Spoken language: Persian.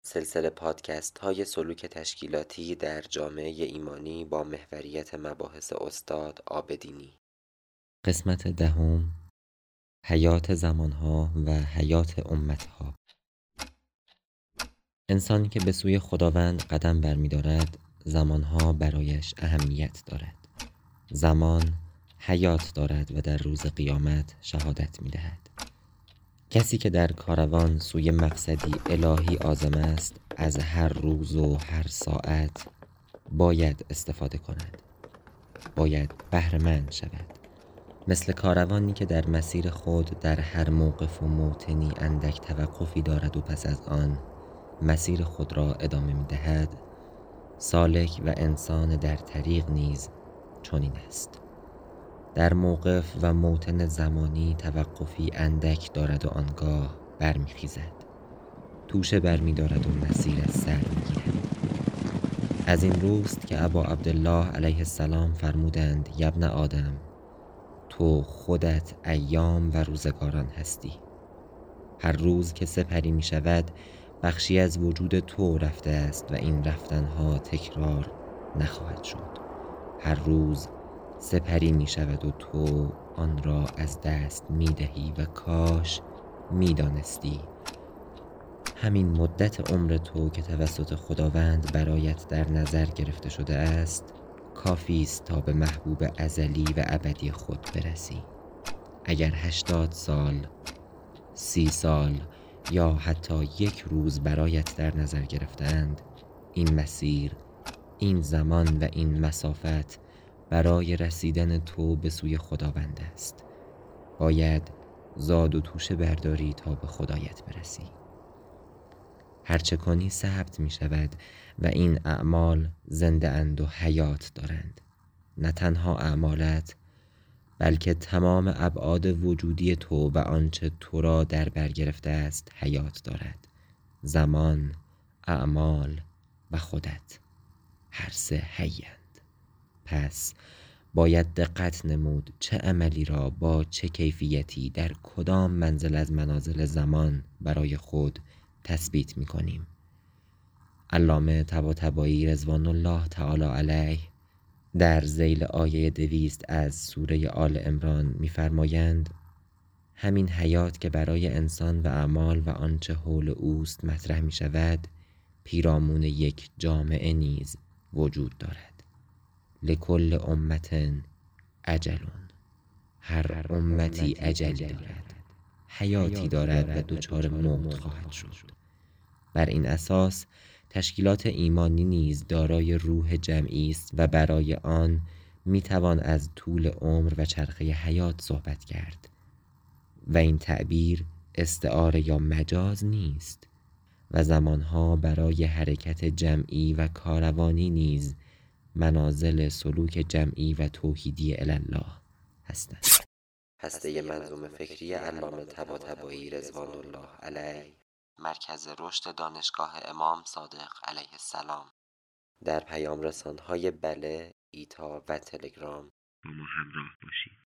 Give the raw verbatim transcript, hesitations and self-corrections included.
سلسله پادکست های سلوک تشکیلاتی در جامعه ایمانی با محوریت مباحث استاد عابدینی. قسمت دهم، حیات زمانها و حیات امتها. انسانی که به سوی خداوند قدم برمی‌دارد، زمانها برایش اهمیت دارد. زمان حیات دارد و در روز قیامت شهادت می‌دهد. کسی که در کاروان سوی مقصدی الهی عازم است، از هر روز و هر ساعت باید استفاده کند. باید بهره‌مند شود. مثل کاروانی که در مسیر خود در هر موقف و موطنی اندک توقفی دارد و پس از آن مسیر خود را ادامه می‌دهد، سالک و انسان در طریق نیز چنین است. در موقف و موطن زمانی توقفی اندک دارد و آنگاه برمیخیزد، توشه برمی‌دارد و مسیر از سر می‌گیرد. از این روست که ابا عبدالله علیه السلام فرمودند: یبن آدم، تو خودت ایام و روزگاران هستی. هر روز که سپری می شود بخشی از وجود تو رفته است و این رفتنها تکرار نخواهد شد. هر روز سپری می شود و تو آن را از دست می دهی و کاش می دانستی همین مدت عمر تو که توسط خداوند برایت در نظر گرفته شده است کافی است تا به محبوب ازلی و ابدی خود برسی. اگر هشتاد سال، سی سال یا حتی یک روز برایت در نظر گرفتند، این مسیر، این زمان و این مسافت برای رسیدن تو به سوی خداوند است. باید زاد و توشه برداری تا به خدایت برسی. هرچه کنی ثبت می شود و این اعمال زنده اند و حیات دارند. نه تنها اعمالت، بلکه تمام ابعاد وجودی تو و آنچه تو را در بر گرفته است حیات دارد. زمان، اعمال و خودت، هر سه حی‌اند. پس باید دقت نمود چه عملی را با چه کیفیتی در کدام منزل از منازل زمان برای خود تثبیت می کنیم. علامه طباطبایی رضوان الله تعالی علیه در ذیل آیه دویست از سوره آل عمران می‌فرمایند: همین حیات که برای انسان و اعمال و آنچه حول اوست مطرح می شود، پیرامون یک جامعه نیز وجود دارد. لکل امت اجلون، هر امتی اجلی دارد، حیاتی دارد و دچار موت خواهد شد. بر این اساس تشکیلات ایمانی نیز دارای روح جمعی است و برای آن می توان از طول عمر و چرخه حیات صحبت کرد و این تعبیر استعاره یا مجاز نیست و زمانها برای حرکت جمعی و کاروانی نیز منازل سلوک جمعی و توحیدی الله هستند. هسته منظومه فکری علامه طباطبایی رضوان الله علیه، مرکز رشد دانشگاه امام صادق علیه السلام. در پیام رسان‌های بله، ایتا و تلگرام با ما همراه باشید.